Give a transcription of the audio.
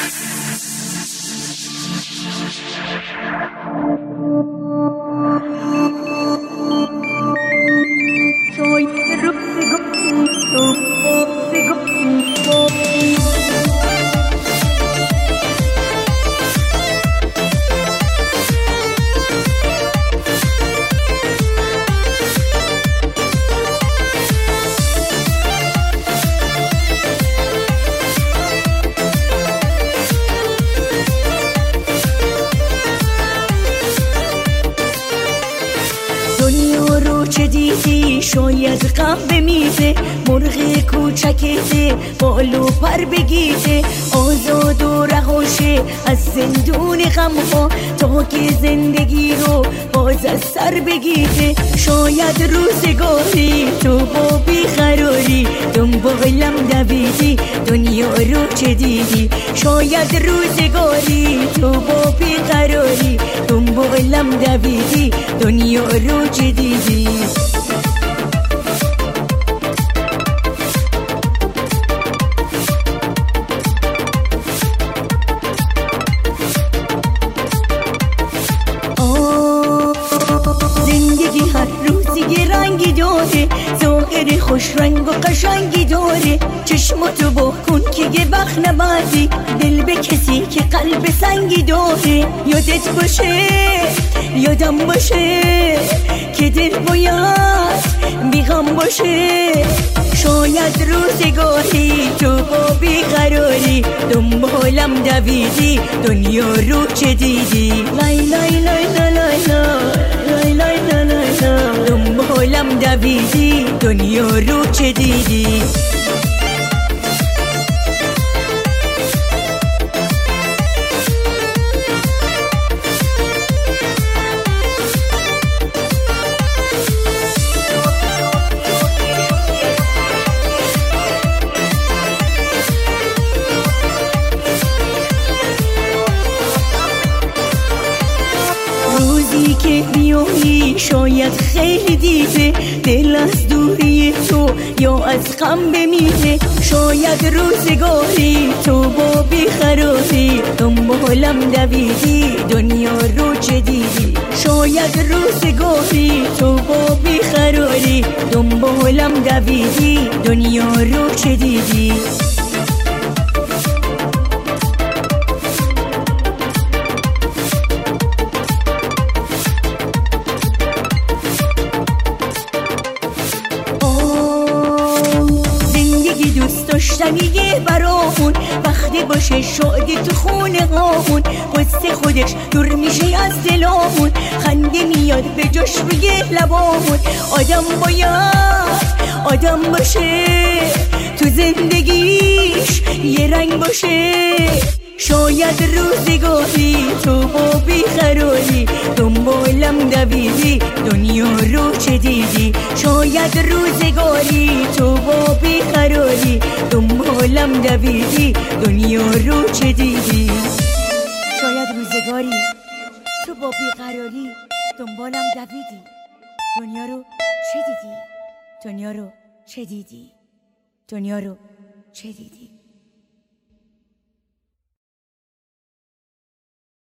چه دیدی؟ شاید غم بمیزه، مرغ کوچکته بال و پر بگیره، آزاد و رهاشه از زندون غم ها تا که زندگی رو باز از سر بگیره. شاید روزگاری تو با بیقراری دنبالم دویدی، دنیا رو چه دیدی؟ شاید روزگاری تو با بیقراری دنبالم دویدی، دنیا رو چه دیدی؟ زندگی هر روزی یه رنگی داره، ظاهر خوش رنگ و قشنگی داره. چشماتو با کن که یه وقت نبردی دل به کسی که قلب سنگی داره. یادت باشه یادم باشه که دل باید بیغم باشه. شاید روزگاری تو با بیقراری دنبالم دویدی، دنیا رو چه دیدی؟ لای لای لای لای لای لای لای لای دنبالم دویدی، دنیا رو چه دیدی؟ روزی که بیایی شاید خیلی دیده، دل از دوری تو یا از غم بمیره. شاید روزگاری تو با بیقراری دنبالم دویدی، دنیا رو چه دیدی؟ شاید روزگاری تو با بیقراری دنبالم دویدی، دنیا رو چه دیدی؟ دوست داشتنیه برامون، وقتی باشه شادی تو خونه هامون. قصه خودش دور میشه از دلامون، خنده میاد به جاش روی لبامون. آدم باشه تو زندگیش یه رنگ باشه. شاید روزگاری تو با بیقراری دنبالم دویدی، دنیا رو چه دیدی؟ شاید روزگاری تو با بیقراری دنبالم دویدی، دنیا رو چه دیدی؟ شاید روزگاری تو با بیقراری دنبالم دویدی، دنیا رو چه دیدی؟ دنیا رو چه دیدی؟ دنیا رو چه دیدی؟